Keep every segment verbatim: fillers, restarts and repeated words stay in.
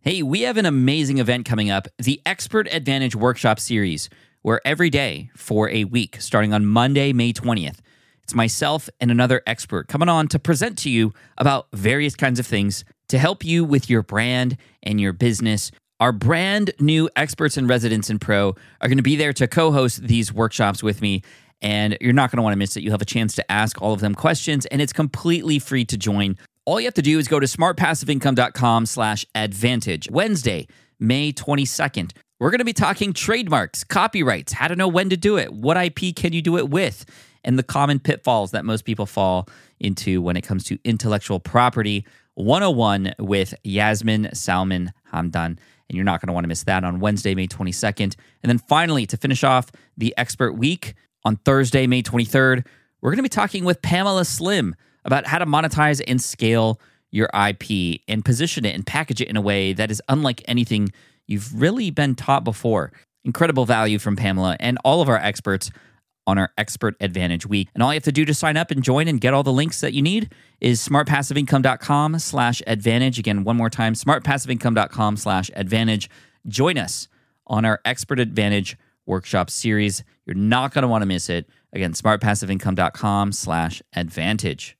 Hey, we have an amazing event coming up, the Expert Advantage Workshop Series, where every day for a week, starting on Monday, May twentieth, it's myself and another expert coming on to present to you about various kinds of things to help you with your brand and your business. Our brand new experts and residents in Pro are going to be there to co-host these workshops with me, and you're not going to want to miss it. You'll have a chance to ask all of them questions, and it's completely free to join. All you have to do is go to smartpassiveincome.com slash advantage. Wednesday, May twenty-second, we're going to be talking trademarks, copyrights, how to know when to do it, what I P can you do it with, and the common pitfalls that most people fall into when it comes to intellectual property one oh one with Yasmin Salman Hamdan. And you're not going to want to miss that on Wednesday, May twenty-second. And then finally, to finish off the Expert Week, on Thursday, May twenty-third, we're going to be talking with Pamela Slim about how to monetize and scale your I P and position it and package it in a way that is unlike anything you've really been taught before. Incredible value from Pamela and all of our experts on our Expert Advantage Week. And all you have to do to sign up and join and get all the links that you need is smartpassiveincome.com slash advantage. Again, one more time, smartpassiveincome.com slash advantage. Join us on our Expert Advantage Workshop Series. You're not going to want to miss it. Again, smartpassiveincome.com slash advantage.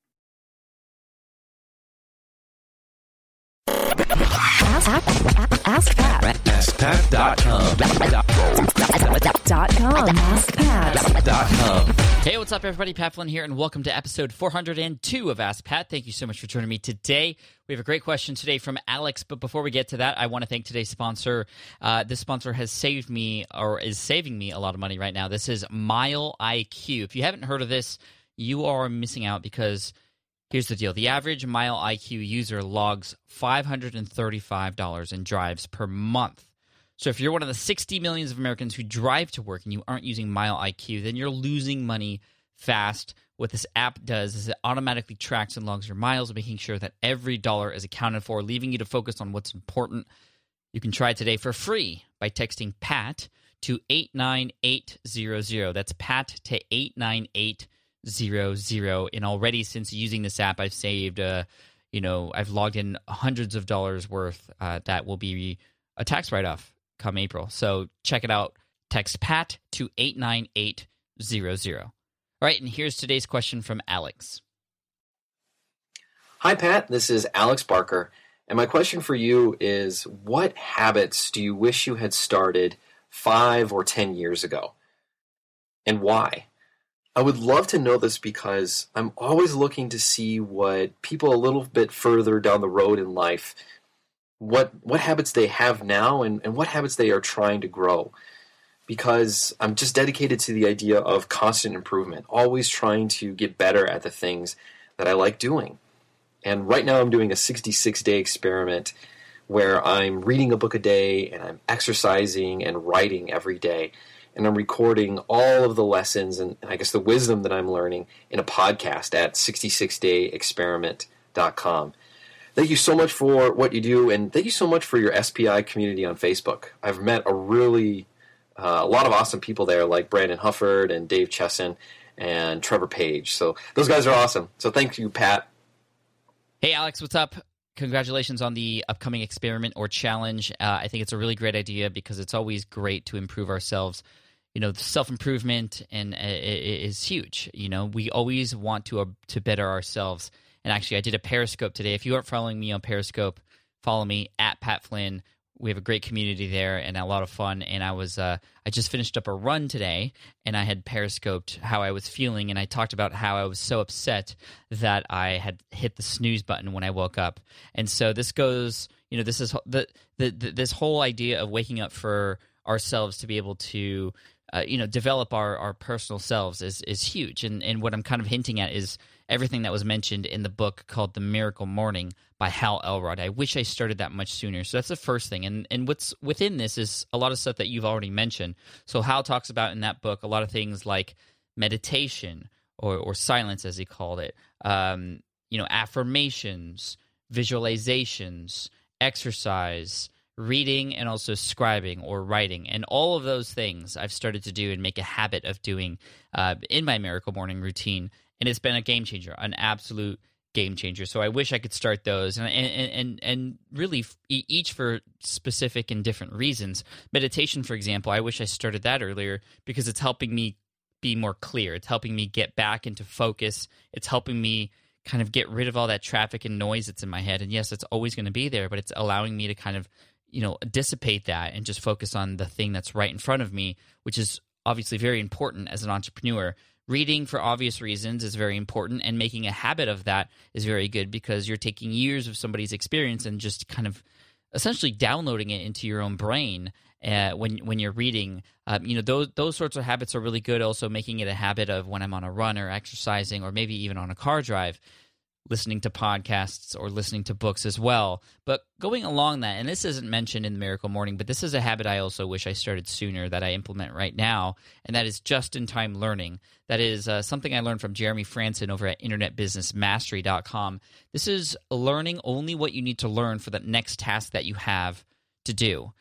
Ask, ask, ask Pat. ask pat dot com. Dot com. ask pat dot com. Hey, what's up, everybody? Pat Flynn here, and welcome to episode four hundred two of Ask Pat. Thank you so much for joining me today. We have a great question today from Alex, but before we get to that, I want to thank today's sponsor. Uh, this sponsor has saved me, or is saving me, a lot of money right now. This is Mile I Q. If you haven't heard of this, you are missing out, because here's the deal. The average Mile I Q user logs five hundred thirty-five dollars in drives per month. So if you're one of the sixty millions of Americans who drive to work and you aren't using Mile I Q, then you're losing money fast. What this app does is it automatically tracks and logs your miles, making sure that every dollar is accounted for, leaving you to focus on what's important. You can try it today for free by texting PAT to eight nine eight hundred. That's PAT to eight nine eight hundred. And already, since using this app, I've saved, uh, you know, I've logged in hundreds of dollars worth uh, that will be a tax write-off come April. So check it out. Text PAT to eight nine eight hundred. All right, and here's today's question from Alex. Hi, Pat. This is Alex Barker, and my question for you is, what habits do you wish you had started five or ten years ago, and why? I would love to know this because I'm always looking to see what people a little bit further down the road in life, what what habits they have now and, and what habits they are trying to grow. Because I'm just dedicated to the idea of constant improvement, always trying to get better at the things that I like doing. And right now I'm doing a sixty-six day experiment where I'm reading a book a day and I'm exercising and writing every day. And I'm recording all of the lessons and I guess the wisdom that I'm learning in a podcast at sixty-six day experiment dot com. Thank you so much for what you do, and thank you so much for your S P I community on Facebook. I've met a really, uh, a lot of awesome people there, like Brandon Hufford and Dave Chesson and Trevor Page. So those guys are awesome. So thank you, Pat. Hey, Alex, what's up? Congratulations on the upcoming experiment or challenge. Uh, I think it's a really great idea because it's always great to improve ourselves. You know, self-improvement and uh, is huge. You know, we always want to uh, to better ourselves. And actually, I did a Periscope today. If you aren't following me on Periscope, follow me at Pat Flynn. We have a great community there and a lot of fun. And I was uh, I just finished up a run today, and I had Periscoped how I was feeling, and I talked about how I was so upset that I had hit the snooze button when I woke up. And so this goes, you know, this is the, the, the this whole idea of waking up for ourselves to be able to, uh, you know, develop our, our personal selves is is huge. And and what I'm kind of hinting at is everything that was mentioned in the book called The Miracle Morning by Hal Elrod. I wish I started that much sooner. So that's the first thing. And and what's within this is a lot of stuff that you've already mentioned. So Hal talks about in that book a lot of things like meditation or, or silence, as he called it, um, you know, affirmations, visualizations, exercise, reading, and also scribing or writing. And all of those things I've started to do and make a habit of doing uh, in my Miracle Morning routine. And it's been a game changer, an absolute game changer. So I wish I could start those, and and and, and really each for specific and different reasons. Meditation, for example, I wish I started that earlier because it's helping me be more clear. It's helping me get back into focus. It's helping me kind of get rid of all that traffic and noise that's in my head. And yes, it's always going to be there, but it's allowing me to kind of, you know, dissipate that and just focus on the thing that's right in front of me, which is obviously very important as an entrepreneur. Reading, for obvious reasons, is very important, and making a habit of that is very good because you're taking years of somebody's experience and just kind of essentially downloading it into your own brain uh, when when you're reading. Um, you know, those those sorts of habits are really good. Also, making it a habit of when I'm on a run or exercising, or maybe even on a car drive, listening to podcasts or listening to books as well. But going along that, and this isn't mentioned in the Miracle Morning, but this is a habit I also wish I started sooner that I implement right now, and that is just-in-time learning. That is uh, something I learned from Jeremy Franson over at internet business mastery dot com. This is learning only what you need to learn for the next task that you have to do.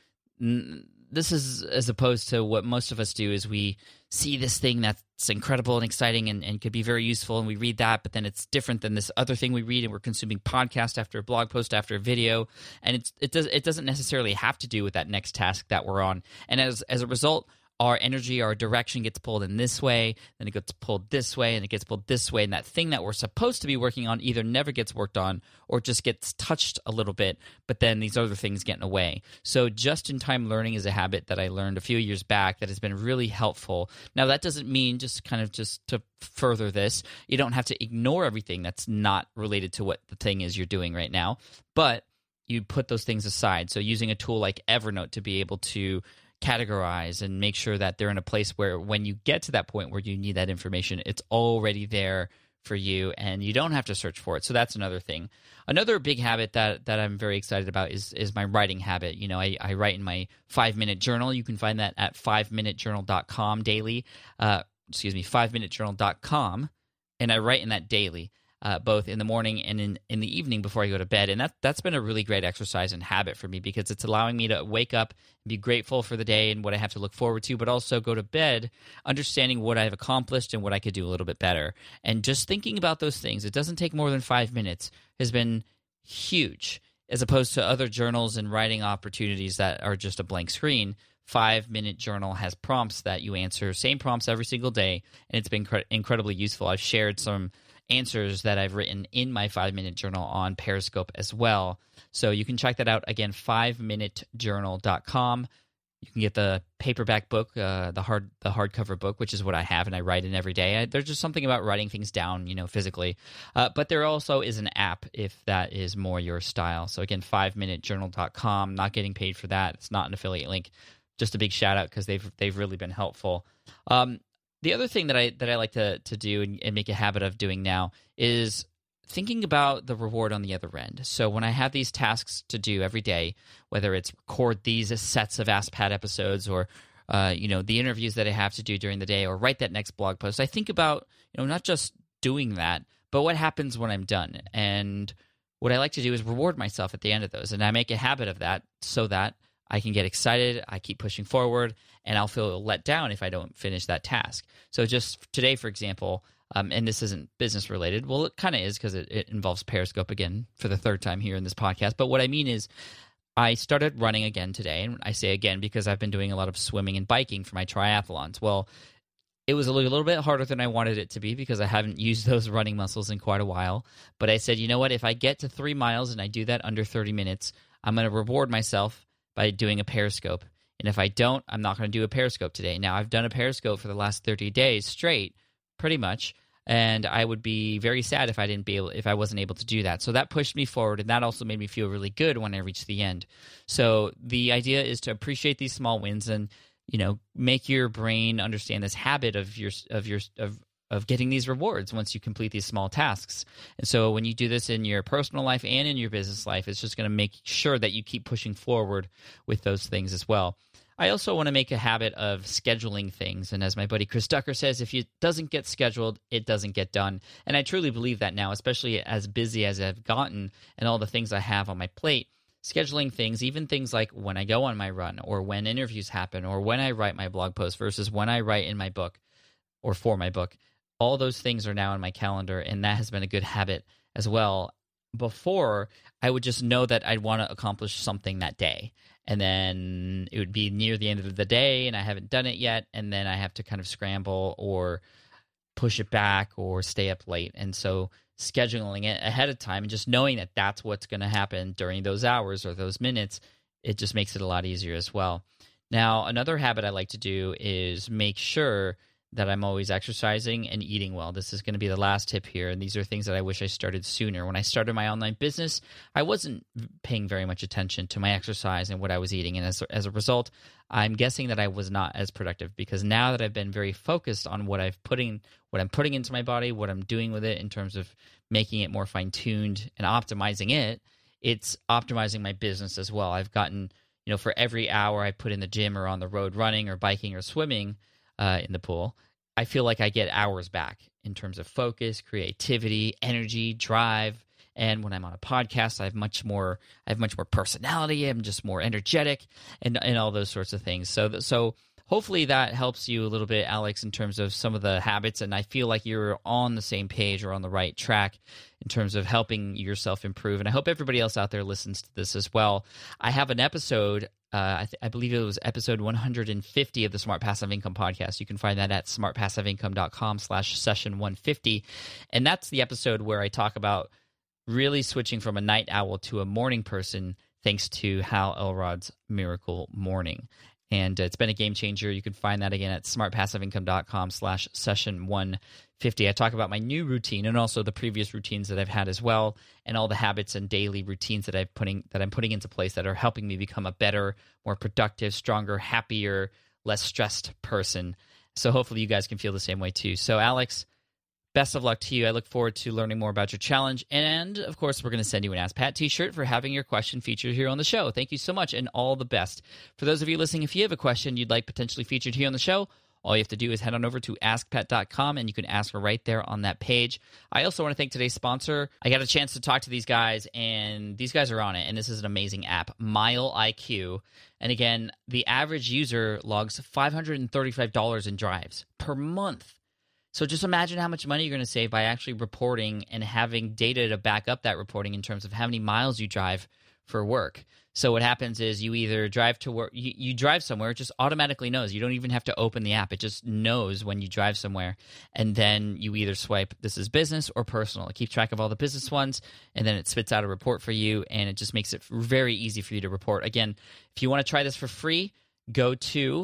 This is as opposed to what most of us do is we see this thing that's incredible and exciting and, and could be very useful, and we read that, but then it's different than this other thing we read, and we're consuming podcast after a blog post after a video, and it's, it, does, it doesn't necessarily have to do with that next task that we're on. And as as a result, our energy, our direction gets pulled in this way, then it gets pulled this way, and it gets pulled this way, and that thing that we're supposed to be working on either never gets worked on or just gets touched a little bit, but then these other things get in the way. So just-in-time learning is a habit that I learned a few years back that has been really helpful. Now, that doesn't mean just kind of just to further this, you don't have to ignore everything that's not related to what the thing is you're doing right now, but you put those things aside. So using a tool like Evernote to be able to categorize and make sure that they're in a place where when you get to that point where you need that information, it's already there for you and you don't have to search for it. So that's another thing. Another big habit that that I'm very excited about is is my writing habit. You know, I, I write in my five-minute journal. You can find that at five minute journal dot com daily. Uh, excuse me, five minute journal dot com, and I write in that daily. Uh, both in the morning and in, in the evening before I go to bed. And that, that's been a really great exercise and habit for me because it's allowing me to wake up and be grateful for the day and what I have to look forward to, but also go to bed understanding what I've accomplished and what I could do a little bit better. And just thinking about those things, it doesn't take more than five minutes, has been huge, as opposed to other journals and writing opportunities that are just a blank screen. Five-minute journal has prompts that you answer, same prompts every single day, and it's been cre- incredibly useful. I've shared some answers that I've written in my five-minute journal on Periscope as well. So you can check that out. Again, five minute journal dot com. You can get the paperback book, uh, the hard the hardcover book, which is what I have, and I write in every day. I, there's just something about writing things down, you know, physically. Uh, but there also is an app if that is more your style. So again, five minute journal dot com. Not getting paid for that. It's not an affiliate link. Just a big shout out because they've they've really been helpful. Um, The other thing that I that I like to to do and, and make a habit of doing now is thinking about the reward on the other end. So when I have these tasks to do every day, whether it's record these sets of Ask Pat episodes or uh, you know the interviews that I have to do during the day or write that next blog post, I think about you know not just doing that, but what happens when I'm done. And what I like to do is reward myself at the end of those, and I make a habit of that so that I can get excited, I keep pushing forward, and I'll feel let down if I don't finish that task. So just today, for example, um, and this isn't business related. Well, it kind of is because it, it involves Periscope again for the third time here in this podcast. But what I mean is I started running again today, and I say again because I've been doing a lot of swimming and biking for my triathlons. Well, it was a little, little bit harder than I wanted it to be because I haven't used those running muscles in quite a while. But I said, you know what, if I get to three miles and I do that under thirty minutes, I'm going to reward myself by doing a Periscope. And if I don't, I'm not going to do a Periscope today. Now, I've done a Periscope for the last thirty days straight, pretty much, and I would be very sad if I didn't be able, if I wasn't able to do that. So that pushed me forward, and that also made me feel really good when I reached the end. So the idea is to appreciate these small wins and, you know, make your brain understand this habit of your of your of of getting these rewards once you complete these small tasks. And so when you do this in your personal life and in your business life, it's just going to make sure that you keep pushing forward with those things as well. I also want to make a habit of scheduling things. And as my buddy Chris Ducker says, if it doesn't get scheduled, it doesn't get done. And I truly believe that now, especially as busy as I've gotten and all the things I have on my plate. Scheduling things, even things like when I go on my run or when interviews happen or when I write my blog post versus when I write in my book or for my book. All those things are now in my calendar, and that has been a good habit as well. Before, I would just know that I'd want to accomplish something that day. And then it would be near the end of the day and I haven't done it yet. And then I have to kind of scramble or push it back or stay up late. And so scheduling it ahead of time and just knowing that that's what's going to happen during those hours or those minutes, it just makes it a lot easier as well. Now, another habit I like to do is make sure that I'm always exercising and eating well. This is going to be the last tip here, and these are things that I wish I started sooner. When I started my online business, I wasn't paying very much attention to my exercise and what I was eating, and as, as a result, I'm guessing that I was not as productive, because now that I've been very focused on what I've putting, what I'm putting into my body, what I'm doing with it in terms of making it more fine-tuned and optimizing it, it's optimizing my business as well. I've gotten, you know, for every hour I put in the gym or on the road running or biking or swimming, Uh, in the pool, I feel like I get hours back in terms of focus, creativity, energy, drive. And when I'm on a podcast, I have much more. I have much more personality. I'm just more energetic, and and all those sorts of things. So so hopefully that helps you a little bit, Alex, in terms of some of the habits. And I feel like you're on the same page or on the right track in terms of helping yourself improve. And I hope everybody else out there listens to this as well. I have an episode. Uh, I, th- I believe it was episode one hundred fifty of the Smart Passive Income podcast. You can find that at smartpassiveincome.com slash session 150. And that's the episode where I talk about really switching from a night owl to a morning person thanks to Hal Elrod's Miracle Morning. And uh, it's been a game changer. You can find that again at smartpassiveincome.com slash session 150. I talk about my new routine and also the previous routines that I've had as well, and all the habits and daily routines that I've putting that I'm putting into place that are helping me become a better, more productive, stronger, happier, less stressed person. So hopefully you guys can feel the same way too. So Alex, best of luck to you. I look forward to learning more about your challenge. And, of course, we're going to send you an Ask Pat t-shirt for having your question featured here on the show. Thank you so much, and all the best. For those of you listening, if you have a question you'd like potentially featured here on the show, all you have to do is head on over to ask pat dot com, and you can ask her right there on that page. I also want to thank today's sponsor. I got a chance to talk to these guys, and these guys are on it, and this is an amazing app, Mile I Q. And, again, the average user logs five hundred thirty-five dollars in drives per month. So just imagine how much money you're going to save by actually reporting and having data to back up that reporting in terms of how many miles you drive for work. So what happens is you either drive to work, you, you drive somewhere, it just automatically knows. You don't even have to open the app. It just knows when you drive somewhere. And then you either swipe, this is business or personal. It keeps track of all the business ones, and then it spits out a report for you, and it just makes it very easy for you to report. Again, if you want to try this for free, go to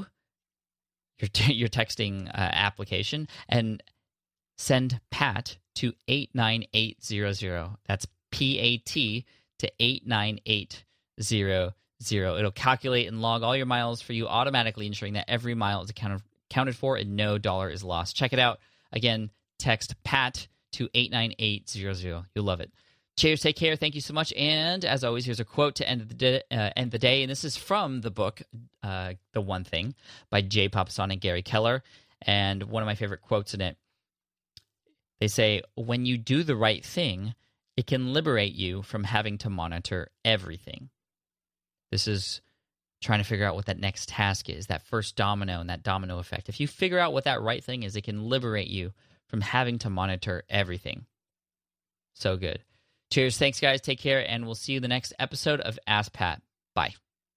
your t- your texting uh, application and send Pat to eight nine eight zero zero. That's P A T to eight nine eight zero zero. It'll calculate and log all your miles for you automatically, ensuring that every mile is accounted accounted for and no dollar is lost. Check it out. Again, text Pat to eight nine eight zero zero. You'll love it. Cheers, take care, thank you so much, and as always, here's a quote to end the day, uh, end the day, and this is from the book, uh, The One Thing, by Jay Papasan and Gary Keller, and one of my favorite quotes in it, they say, when you do the right thing, it can liberate you from having to monitor everything. This is trying to figure out what that next task is, that first domino and that domino effect. If you figure out what that right thing is, it can liberate you from having to monitor everything. So good. Cheers. Thanks, guys. Take care, and we'll see you in the next episode of Ask Pat. Bye.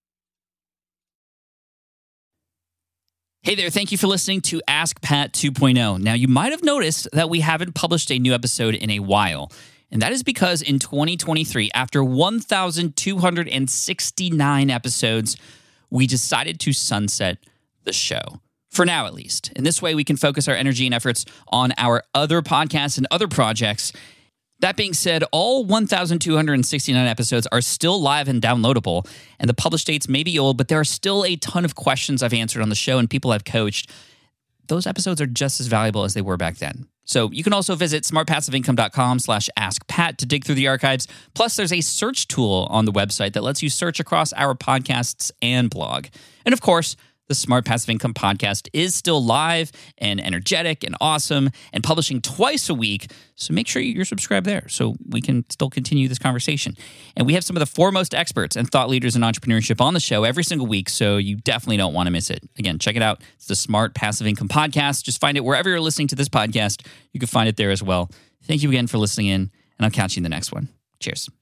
Hey there. Thank you for listening to Ask Pat two point oh. Now, you might have noticed that we haven't published a new episode in a while, and that is because in twenty twenty-three, after one thousand two hundred sixty-nine episodes, we decided to sunset the show. For now, at least. In this way, we can focus our energy and efforts on our other podcasts and other projects. That being said, all one thousand two hundred sixty-nine episodes are still live and downloadable, and the published dates may be old, but there are still a ton of questions I've answered on the show and people I've coached. Those episodes are just as valuable as they were back then. So you can also visit smartpassiveincome.com slash askpat to dig through the archives. Plus, there's a search tool on the website that lets you search across our podcasts and blog. And of course, the Smart Passive Income podcast is still live and energetic and awesome and publishing twice a week. So make sure you're subscribed there so we can still continue this conversation. And we have some of the foremost experts and thought leaders in entrepreneurship on the show every single week, so you definitely don't want to miss it. Again, check it out. It's the Smart Passive Income podcast. Just find it wherever you're listening to this podcast. You can find it there as well. Thank you again for listening in, and I'll catch you in the next one. Cheers.